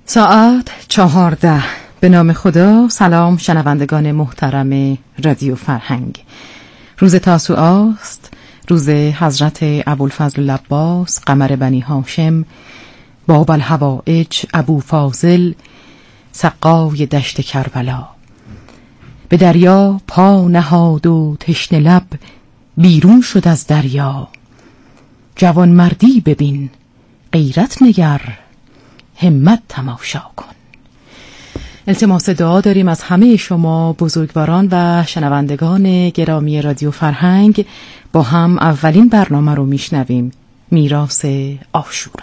ساعت 14. به نام خدا. سلام شنوندگان محترم رادیو فرهنگ. روز تاسوعا است، روز حضرت ابوالفضل العباس قمر بنی هاشم باب الحوائج ابو فاضل سقای دشت کربلا. به دریا پا نهاد و تشنه لب بیرون شد از دریا. جوان مردی ببین، غیرت نگر، همت تماشا کن. التماس دعا داریم از همه شما بزرگواران و شنوندگان گرامی رادیو فرهنگ. با هم اولین برنامه رو میشنویم، میراث عاشورا.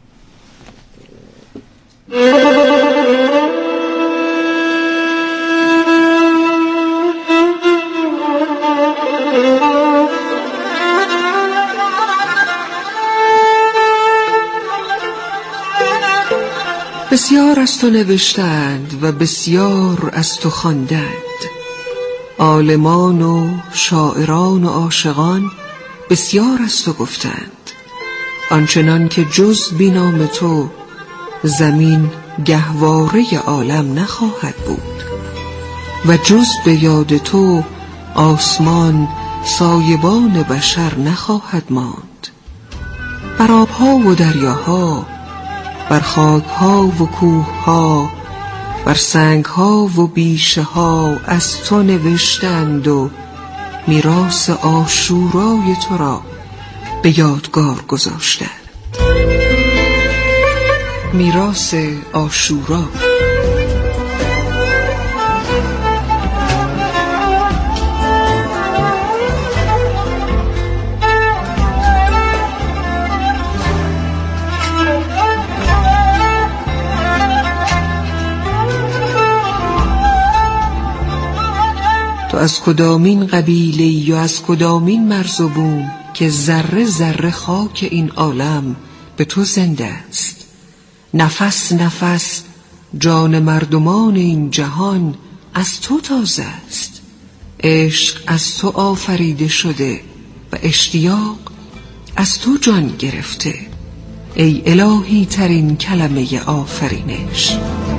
بسیار از تو نوشتند و بسیار از تو خواندند، عالمان و شاعران و عاشقان بسیار از تو گفتند. آنچنان که جز بی نام تو زمین گهواره عالم نخواهد بود و جز به یاد تو آسمان سایبان بشر نخواهد ماند. بر آبها و دریاها، بر خاکها و کوهها، بر سنگها و بیشه ها از تو نوشتند و میراث عاشورای تو را به یادگار گذاشتند. میراث عاشورا. تو از کدامین قبیله و از کدامین مرز و بوم که ذره ذره خاک این عالم به تو زنده است؟ نفس نفس جان مردمان این جهان از تو تازه است. عشق از تو آفریده شده و اشتیاق از تو جان گرفته، ای الهی ترین کلمه آفرینش.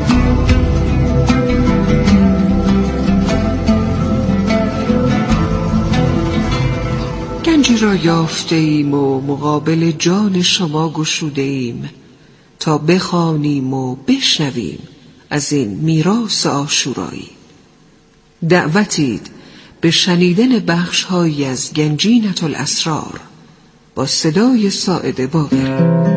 گنجی را یافته ایم و مقابل جان شما گشوده ایم تا بخوانیم و بشنویم از این میراث عاشورایی. دعوتید به شنیدن بخش‌هایی از گنجینة الاسرار با صدای ساعد باقر.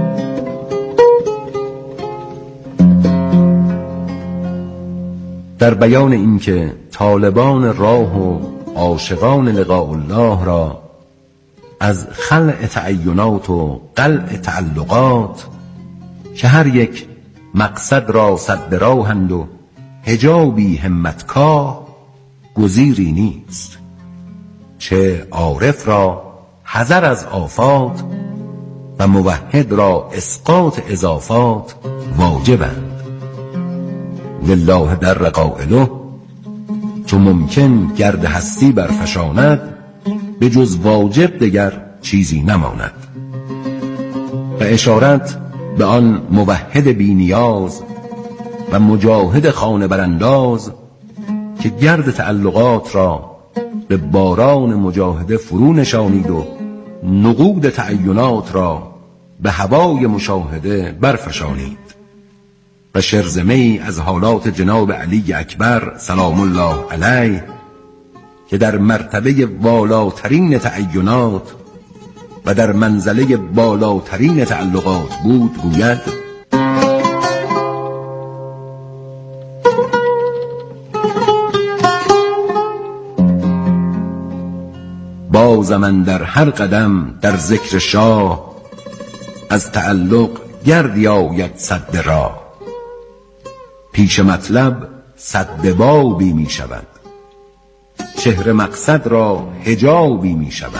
در بیان اینکه طالبان راه و عاشقان لقاء الله را از خلع تعینات و قلع تعلقات که هر یک مقصد را سد راهند و حجابی همتکاه گزیری نیست، چه عارف را حذر از آفات و موحد را اسقاط اضافات واجبند. لله در قائله چو ممکن گرد هستی برفشاند، به جز واجب دگر چیزی نماند. و اشارت به آن موحد بی نیاز و مجاهد خانه برانداز که گرد تعلقات را به باران مجاهده فرو نشانید و نقود تعینات را به هوای مشاهده برفشانید. و شرزمه‌ای از حالات جناب علی اکبر سلام الله علیه که در مرتبه بالاترین تعینات و در منزله بالاترین تعلقات بود گوید: باز من در هر قدم در ذکر شاه، از تعلق گردی آید سد راه. پیش مطلب سد بابی می شود، چهره مقصد را حجابی می شود.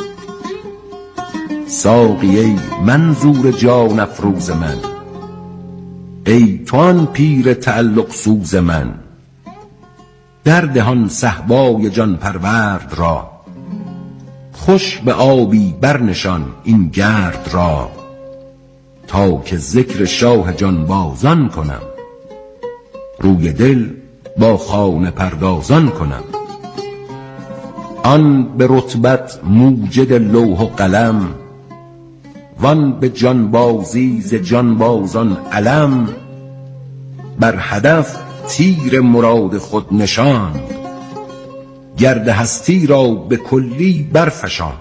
ساقی ای منظور جان افروز من، ای تو آن پیر تعلق سوز من. در دهان صهبای جان پرورد را، خوش به آبی برنشان این گرد را. تا که ذکر شاه جانبازان کنم، روی دل با خانه پردازان کنم. آن به رتبت موجد لوح و قلم، وان به جانبازی ز جانبازان علم. بر هدف تیر مراد خود نشاند، گرد هستی را به کلی برفشاند.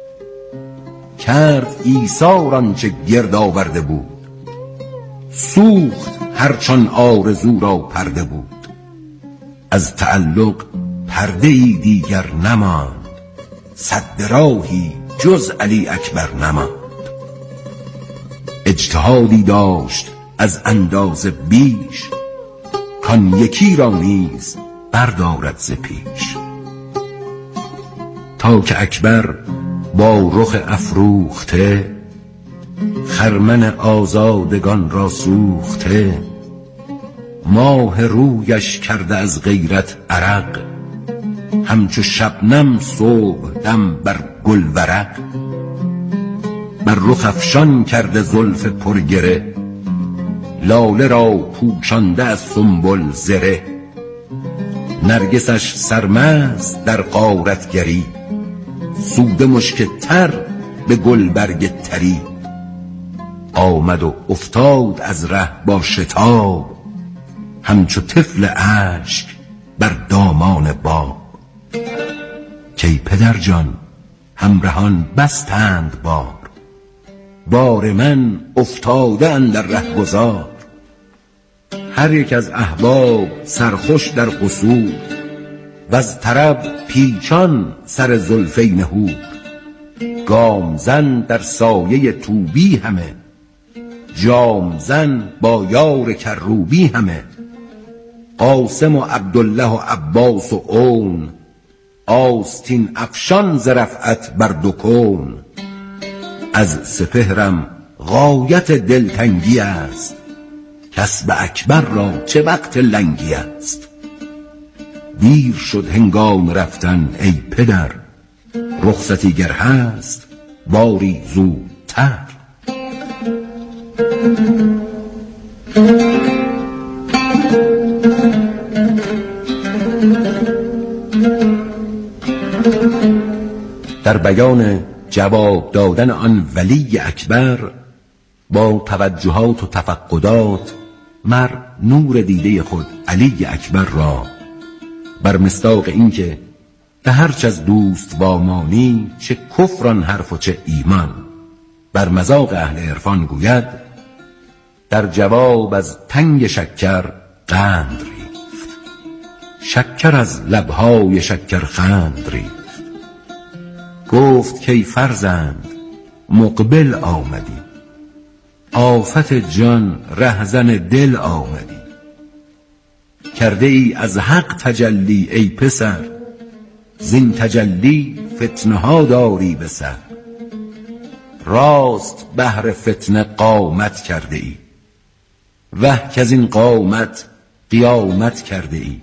کرد ایثار آنچه گرد آورده بود، سوخت هرچان آرزو را پرده بود. از تعلق پرده ای دیگر نماند، سد راهی جز علی اکبر نماند. اجتهادی داشت از اندازه بیش، کان یکی را نیز بردارد ز پیش. تا که اکبر با رخ افروخته، خرمن آزادگان را سوخته. ماه رویش کرده از غیرت عرق، همچو شبنم صبح دم بر گل ورق. بر رخ افشان کرده زلف پرگره، لاله را پوشانده از سنبل زره. نرگسش سرمست در غارتگری، سوده مشک تر به گلبرگ تری. آمد و افتاد از ره با شتاب، همچو طفل اشک بر دامان باب. کی پدر جان همرهان بستند بار، بار من افتاده اندر رهگذار. هر یک از احباب سرخوش در قصور، وز طرب پیچان سر زلفین هور. گام زن در سایه طوبی همه، جام زن با یار کروبی همه. قاسم و عبدالله و عباس و اون، آستین افشان ز رفعت بر دو کون. از سپهرم غایت دلتنگی است، کسب اکبر را چه وقت لنگی است. دیر شد هنگام رفتن ای پدر، رخصتی گر هست باری زودتر. در بیان جواب دادن آن ولی اکبر با توجهات و تفقدات، مر نور دیده خود علی اکبر را بر مصداق این که به هرچ از دوست وامانی، چه کفران حرف و چه ایمان، بر مذاق اهل عرفان گوید. در جواب از تنگ شکر قند ریخت، شکر از لبهای شکرخند ریخت. گفت کی فرزند مقبل آمدی، آفت جان رهزن دل آمدی. کرده ای از حق تجلی ای پسر، زین تجلی فتنه ها داری به سر. راست بهر فتنه قامت کرده ای، وه که از این قامت قیامت کرده ای.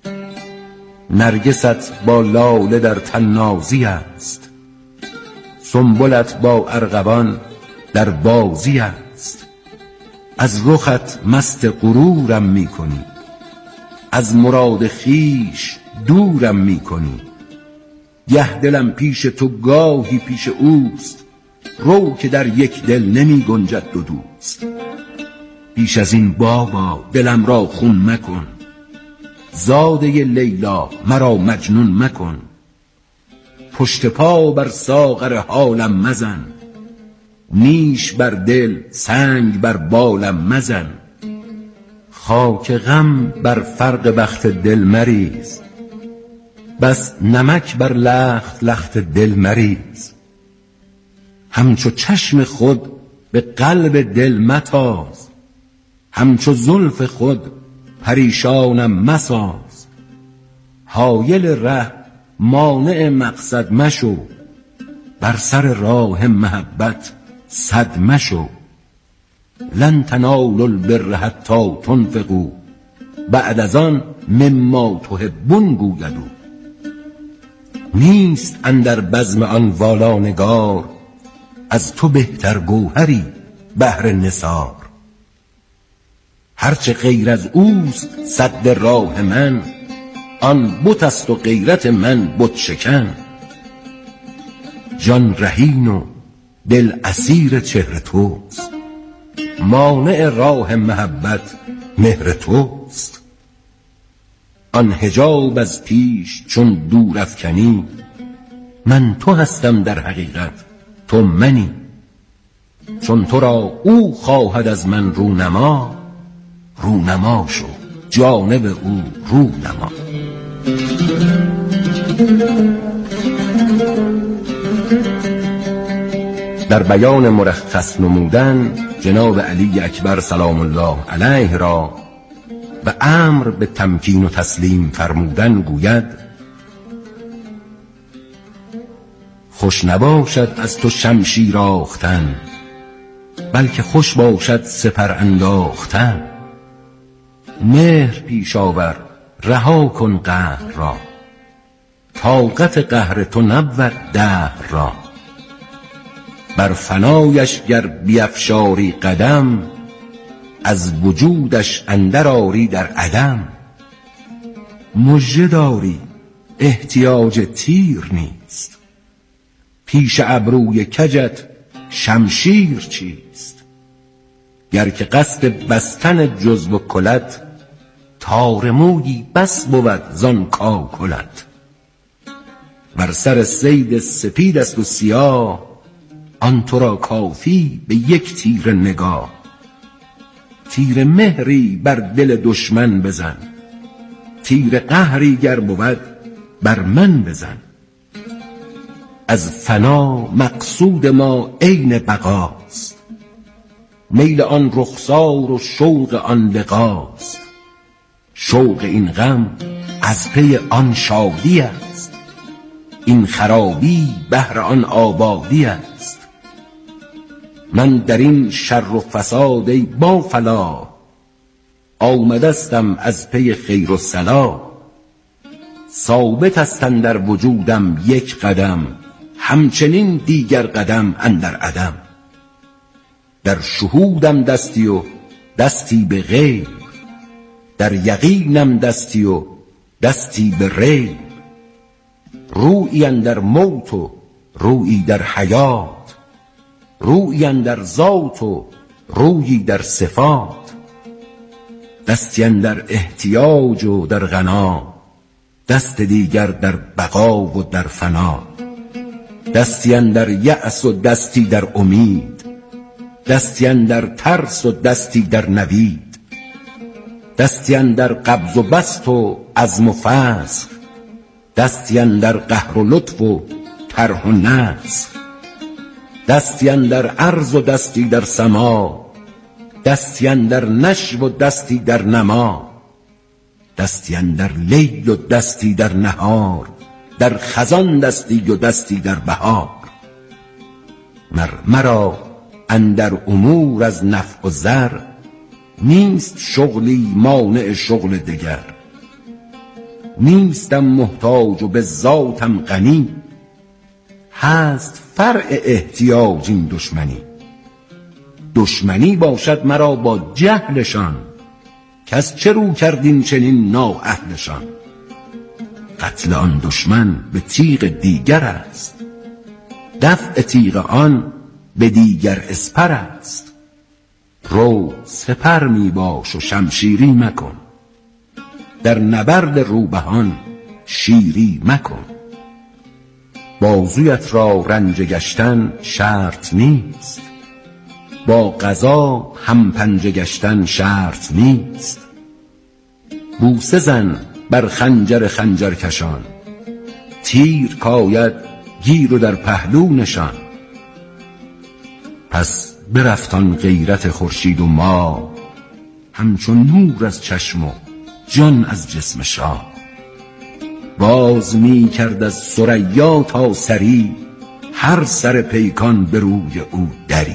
نرگست با لاله در تنازی است، سنبلت با ارغوان در بازی است. از رخت مست غرورم می کنی، از مراد خیش دورم می کنی. گه دلم پیش تو گاهی پیش اوست، رو که در یک دل نمی گنجد دو دوست. پیش از این بابا دلم را خون مکن، زاده لیلا مرا مجنون مکن. پشت پا بر ساغر حالم مزن، نیش بر دل سنگ بر بالم مزن. خاک غم بر فرق بخت دل مریز، بس نمک بر لخت لخت دل مریز. همچو چشم خود به قلب دل متاز، همچو زلف خود پریشانم مساز. حایل ره مانع مقصد مشو، بر سر راه محبت صد مشو. لن تنالوا البر حتی تنفقوا، بعد از آن مما تحبون گویدو. نیست اندر بزم آن والانگار، از تو بهتر گوهری بهر نثار. هرچه غیر از اوست سد راه من، آن بت است و غیرت من بت شکن. جان رهین و دل اسیر چهر توست، مانع راه محبت مهر توست. آن حجاب از پیش چون دور افکنی، من تو هستم در حقیقت تو منی. چون تو را او خواهد از من رونما، رونما شو جانب او رونما. در بیان مرخص نمودن جناب علی اکبر سلام الله علیه را و امر به تمکین و تسلیم فرمودن گوید: خوش نباشد از تو شمشیر آختن، بلکه خوش باشد سپر انداختن. مهر پیش آور رها کن قهر را، طاقت قهر تو نبود دهر را. بر فنایش گر بیفشاری قدم، از وجودش اندر آری در عدم. مژه داری احتیاج تیر نیست، پیش ابروی کجت شمشیر چیست. گر که قصد بستن جزو و کلت، تار مویی بس بود زان کاکلت. بر سر صید سپید است و سیاه، آن تو را کافی به یک تیر نگاه. تیر مهری بر دل دشمن بزن، تیر قهری گر بود بر من بزن. از فنا مقصود ما عین بقاست، میل آن رخسار و شوق آن لقاست. شوق این غم از پی آن شادی است، این خرابی بهر آن آبادی است. من در این شر و فساد ای با فلاح، آمدستم از پی خیر و صلاح. ثابت است اندر وجودم یک قدم، همچنین دیگر قدم اندر عدم. در شهودم دستی و دستی به غیب، در یقینم دستی و دستی به ریب. رویی اندر موت و رویی در حیات، رویی اندر ذات و رویی در صفات. دستی اندر احتیاج و در غنا، دست دیگر در بقا و در فنا. دستی اندر یأس و دستی در امید، دستی اندر ترس و دستی در نوید. دستی اندر قبض و بسط و عزم و فسخ، دستی اندر قهر و لطف و طرح و نسخ. دستی اندر عرض و دستی در سما، دستی اندر نشو و دستی در نما. دستی اندر لیل و دستی در نهار، در خزان دستی و دستی در بهار. مرا اندر امور از نفع و ضر، نیست شغلی مانع شغل دگر. نیستم محتاج و به ذاتم غنی، هست فرع احتیاج این دشمنی. دشمنی باشد مرا با جهلشان، کس چه رو کردین چنین نااهلشان. قتل آن دشمن به تیغ دیگر است، دفع تیغ آن به دیگر اسپر است. رو سپر می باش و شمشیری مکن، در نبرد روبهان شیری مکن. بازویت را رنج گشتن شرط نیست، با قضا هم پنجه گشتن شرط نیست. بوسه زن بر خنجر خنجرکشان، تیر کاید گیر و در پهلو نشان. پس برفت آن غیرت خورشید و ماه، همچون نور از چشم و جان از جسم شاه. باز می کرد از ثریا تا سری، هر سر پیکان به روی او دری.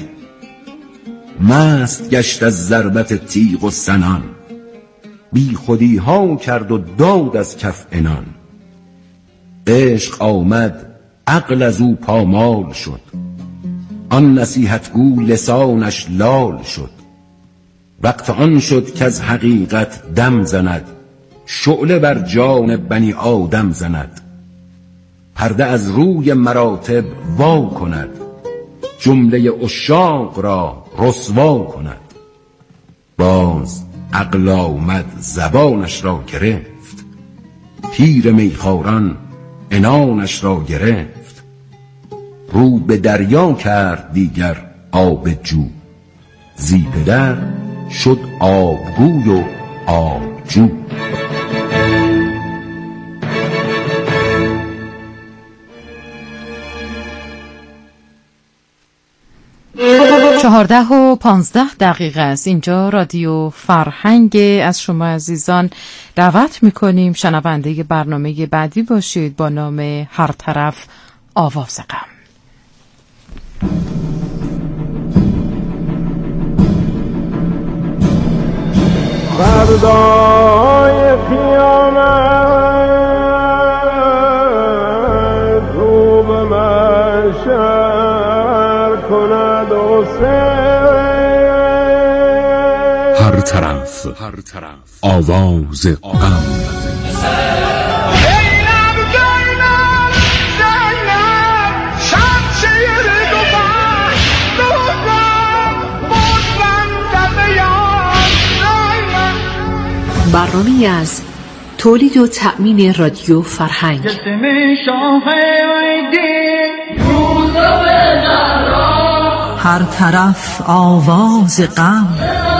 مست گشت از ضربت تیغ و سنان، بی خودی ها کرد و داد از کف عنان. عشق آمد عقل از او پامال شد، آن نصیحت گو لسانش لال شد. وقت آن شد که از حقیقت دم زند، شعله بر جان بنی آدم زند. پرده از روی مراتب وا کند، جمله عشاق را رسوا کند. باز عقل آمد زبانش را گرفت، پیر میخواران عنانش را گرفت. رو به دریا کرد دیگر آب جو، زی پدر شد آبگوی و آبجو. 4:15 است. اینجا رادیو فرهنگ. از شما عزیزان دعوت میکنیم شنونده برنامه بعدی باشید با نام هر طرف آواز غم. فردای قیامت رو به محشر کند هر طرف آواز غم. برنامه‌ای از تولید و تأمین رادیو فرهنگ. هر طرف آواز غم.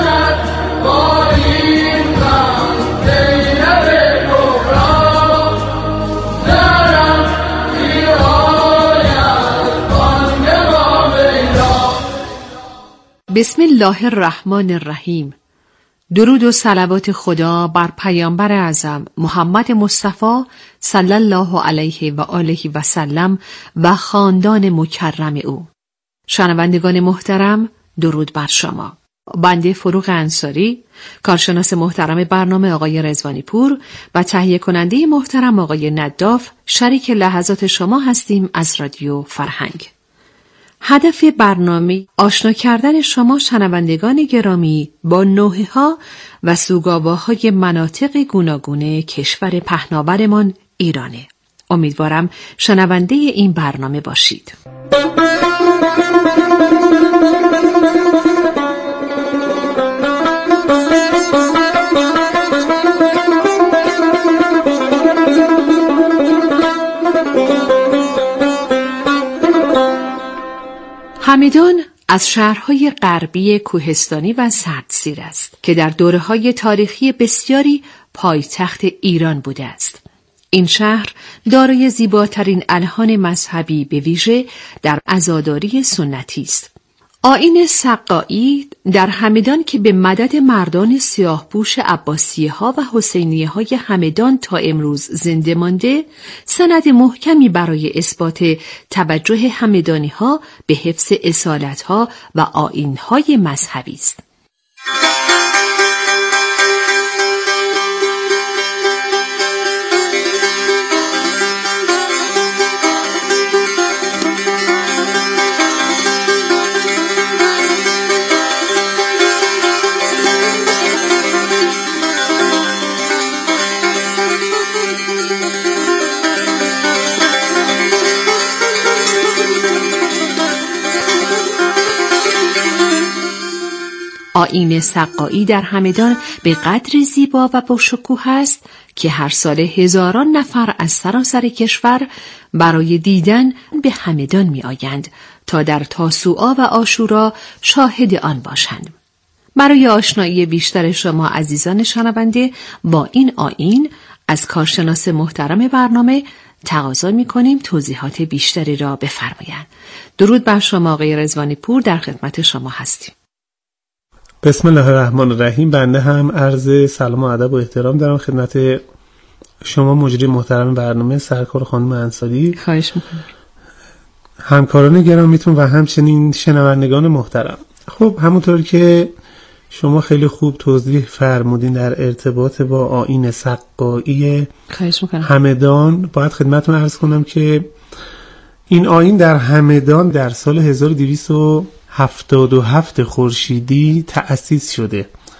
بسم الله الرحمن الرحیم. درود و صلوات خدا بر پیامبر اعظم محمد مصطفی صلی الله علیه و آله و سلم و خاندان مکرم او. شنوندگان محترم، درود بر شما. بنده فروغ انصاری، کارشناس محترم برنامه آقای رضوانی پور و تهیه کننده محترم آقای نداف شریک لحظات شما هستیم از رادیو فرهنگ. هدف برنامه آشنا کردن شما شنوندگان گرامی با نوحه‌ها و سوگاواهای مناطق گوناگون کشور پهناورمان ایرانه. امیدوارم شنونده این برنامه باشید. همدان از شهرهای غربی کوهستانی و سردسیر است که در دوره‌های تاریخی بسیاری پایتخت ایران بوده است. این شهر دارای زیباترین الحان مذهبی به ویژه در عزاداری سنتی است. آیین سقایی در همدان که به مدد مردان سیاهپوش عباسیه‌ها و حسینیه‌های همدان تا امروز زنده مانده، سند محکمی برای اثبات توجه همدانی‌ها به حفظ اصالت‌ها و آیین‌های مذهبی است. آیین سقایی در همدان به قدری زیبا و با شکوه است که هر سال هزاران نفر از سراسر کشور برای دیدن به همدان می آیند تا در تاسوعا و عاشورا شاهد آن باشند. برای آشنایی بیشتر شما عزیزان شنونده با این آیین از کارشناس محترم برنامه تقاضا می‌کنیم توضیحات بیشتری را بفرمایند. درود بر شما آقای رضوانی پور، در خدمت شما هستیم. بسم الله الرحمن الرحیم. بنده هم عرض سلام و ادب و احترام دارم خدمت شما مجری محترم برنامه سرکار خانم انصاری. خواهش میکنم. همکاران گرامیتون و همچنین شنوندگان محترم. خب همونطور که شما خیلی خوب توضیح فرمودین در ارتباط با آیین سقایی همدان، باید خدمتتون عرض کنم که این آیین در همدان در سال 1277 خورشیدی تأسیس شده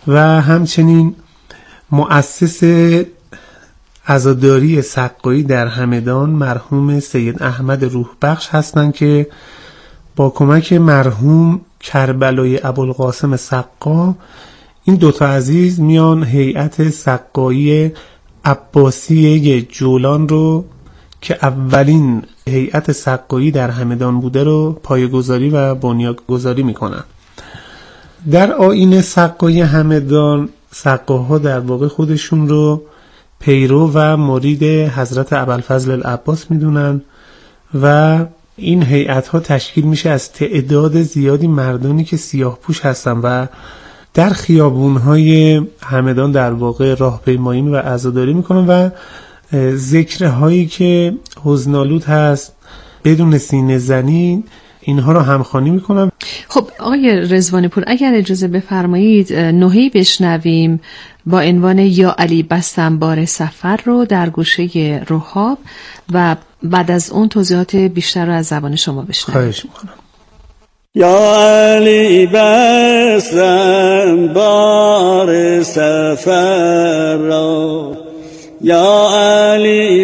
و همچنین مؤسس عزاداری سقایی در همدان مرحوم سید احمد روح بخش هستند که با کمک مرحوم کربلای ابوالقاسم سقا این دوتا عزیز میان هیئت سقایی عباسیه جولان رو که اولین هیئت سقایی در همدان بوده رو پایه‌گذاری و بنیانگذاری میکنن. در آیین سقایی همدان سقاها در واقع خودشون رو پیرو و مرید حضرت ابوالفضل العباس میدونن و این هیئت ها تشکیل میشه از تعداد زیادی مردانی که سیاه پوش هستن و در خیابون های همدان در واقع راهپیمایی و عزاداری میکنن و ذکرهایی که حزن‌آلود هست بدون سینه زنی اینها رو همخوانی میکنم. خب آقای رضوانی پور اگر اجازه بفرمایید نوحه‌ای بشنویم با عنوان یا علی بستم بار سفر رو در گوشه رحاب و بعد از اون توضیحات بیشتر رو از زبان شما بشنویم. خواهش میکنم. یا علی بستم بار سفر را، یا علی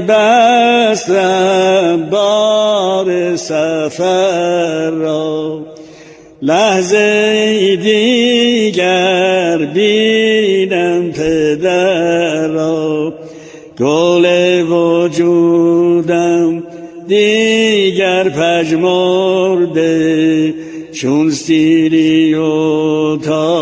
بستم بار سفر را، لحظه دیگر بینم پدر را، گل وجودم دیگر پژمرده، چون سیری و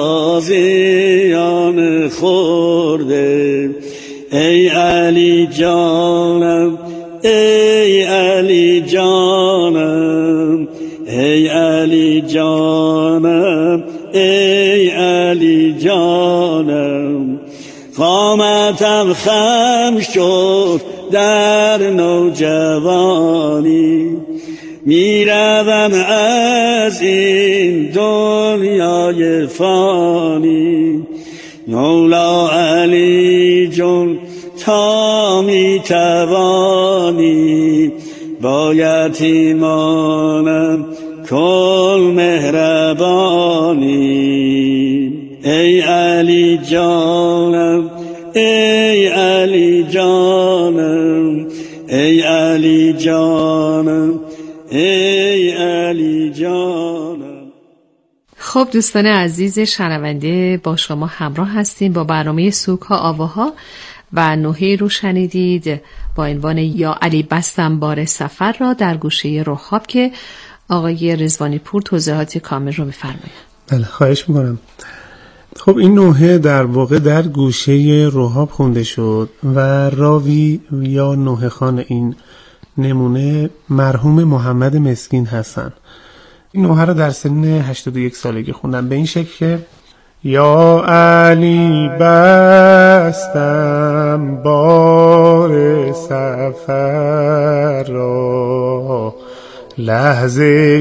تازیان خورده. ای علی جانم، ای علی جانم، ای علی جانم، ای علی جانم. قامتم خم شد در نوجوانی، میروم از این دنیای فانی. مولا علی جون تا میتوانی، با یتیمانم کن مهربانی. ای علی جانم، ای علی جانم، ای علی جانم، ای علی جانم. خب دوستان عزیز شنونده، با شما همراه هستیم با برنامه سوگ‌ها آواها و نوحه‌ای رو شنیدید با عنوان یا علی بستم بار سفر را در گوشه رحاب که آقای رضوانی پور توضیحات کامل رو بفرمایید. بله خواهش میکنم. خب این نوحه در واقع در گوشه رحاب خونده شد و راوی یا نوحه خان این نمونه مرحوم محمد مسکین هستن. این نوحه رو در سن 81 سالگی خوندن به این شکل که یا علی بستم بار سفر را، لحظه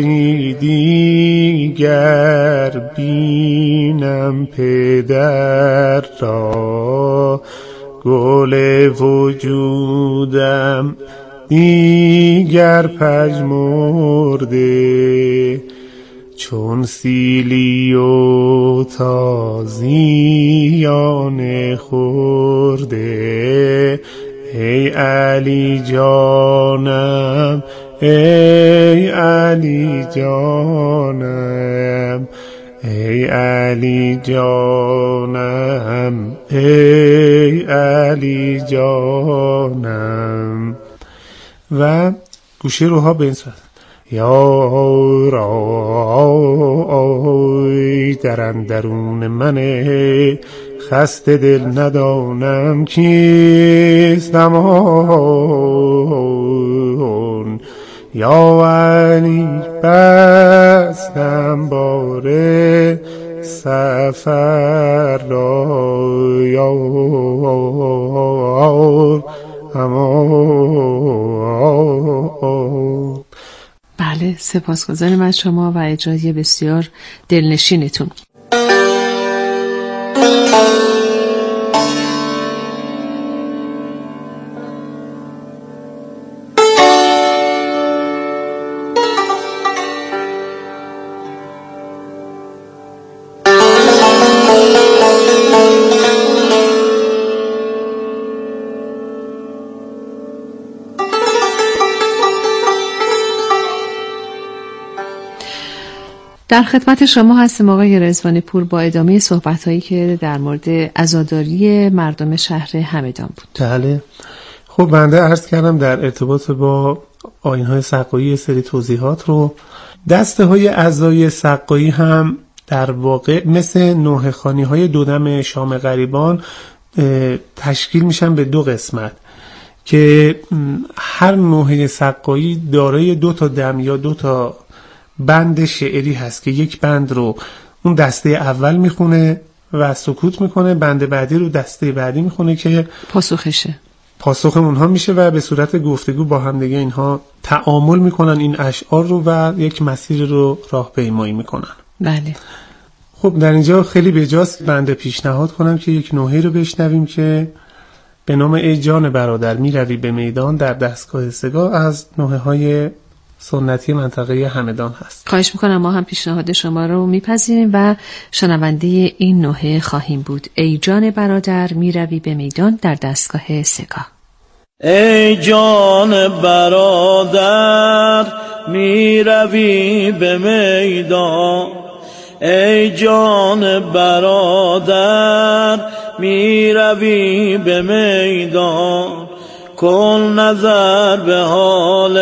دیگر بینم پدر را، گل وجودم دیگر پژمرده، چون سیلی و تازیان خورده. ای علی جانم، ای علی جانم، ای علی جانم، ای علی جانم. و گوشه روها به این صورت یا رای در اندرون من، خسته دل ندانم کیستم آن. یا علی بستم بار سفر را، یا بله سپاسگزاریم از شما و اجرای بسیار دلنشینتون. در خدمت شما هستیم آقای رضوانی پور با ادامه صحبت‌هایی که در مورد عزاداری مردم شهر همدان بود. بله. خب بنده عرض کردم در ارتباط با آیین‌های سقایی سری توضیحات رو. دسته‌های عزای سقایی هم در واقع مثل نوحه‌خوانی‌های دودم شام غریبان تشکیل میشن به 2 قسمت که هر نوحه سقایی دارای 2 تا دم یا 2 تا بند شعری هست که یک بند رو اون دسته اول میخونه و سکوت میکنه، بند بعدی رو دسته بعدی میخونه که پاسخ اونها میشه و به صورت گفتگو با هم دیگه اینها تعامل میکنن این اشعار رو و یک مسیر رو راهپیمایی میکنن. بله. خب در اینجا خیلی بجاست بنده پیشنهاد کنم که یک نوحه رو بشنویم که به نام ای جان برادر میروی به میدان در دستگاه سگاه از نوحه‌های سنتی منطقه همدان هست. خواهش میکنم، ما هم پیشنهاد شما رو میپذیریم و شنونده این نوحه خواهیم بود. ای جان برادر میروی به میدان در دستگاه سگاه. ای جان برادر میروی به میدان، ای جان برادر میروی به میدان، کن نظر به حال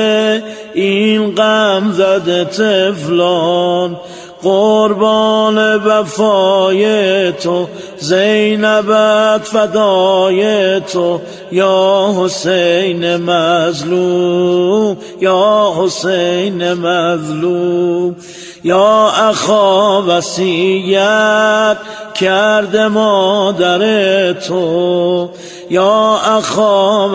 این غم زده طفلان، قربان وفای تو زینبت فدای تو، یا حسین مظلوم یا حسین مظلوم، یا اخا وصیت کرده مادر تو، یا اخا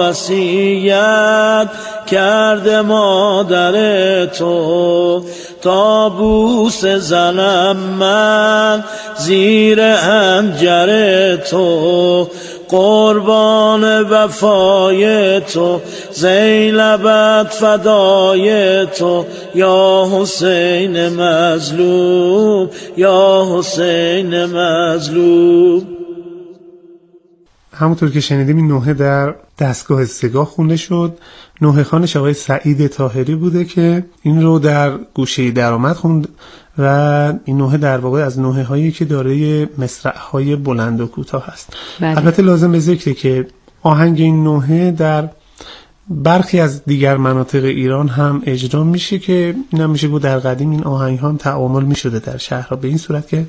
وصیت کرده مادر تو، تا بوس زنم من زیر حنجر تو، قربان وفای تو زینبت فدای تو، یا حسین مظلوم یا حسین مظلوم. همونطور که شنیدیم این نوحه در دستگاه سگاه خونده شد. نوحه‌خوانش آقای سعید طاهری بوده که این رو در گوشه درآمد خوند و این نوحه در واقع از نوحه‌هایی که دارای مصرع‌های بلند و کوتاه هست. بله. البته لازم به ذکره که آهنگ این نوحه در برخی از دیگر مناطق ایران هم اجرا میشه که اینم میشه بود در قدیم این آهنگ هم تعامل میشده در شهرها به این صورت که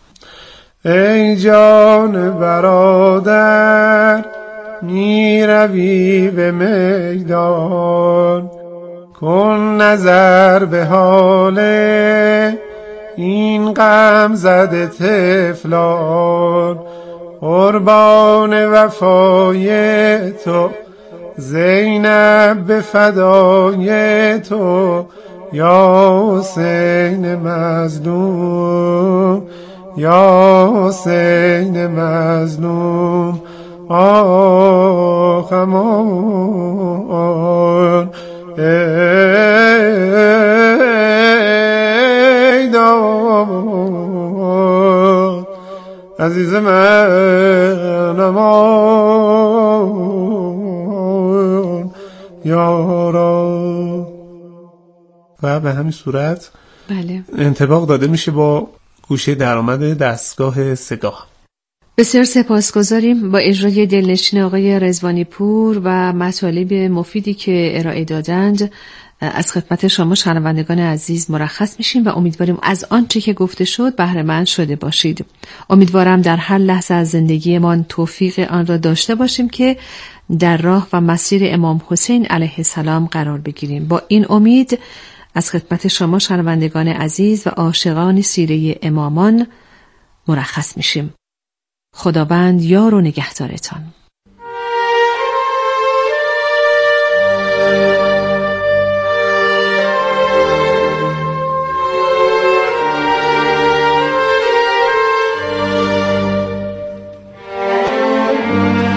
ای جان برادر میروی به میدان، کن نظر به حال این غم زده طفلان، قربان وفای تو زینب به فدای تو، یا حسین مظلوم یا حسین مظلوم، آخ امان ای داد عزیز من امان یارا. و به همین صورت بله انطباق داده میشه با گوشه درآمد دستگاه سگاه. بسیار سپاسگزاریم. با اجرای دلنشین آقای رضوانی پور و مطالب مفیدی که ارائه دادند از خدمت شما شنوندگان عزیز مرخص میشیم و امیدواریم از آنچه که گفته شد بهره مند شده باشید. امیدوارم در هر لحظه از زندگیمان توفیق آن را داشته باشیم که در راه و مسیر امام حسین علیه السلام قرار بگیریم. با این امید از خدمت شما شنوندگان عزیز و عاشقان سیره امامان مرخص میشیم. خداوند یار و نگهدارتان.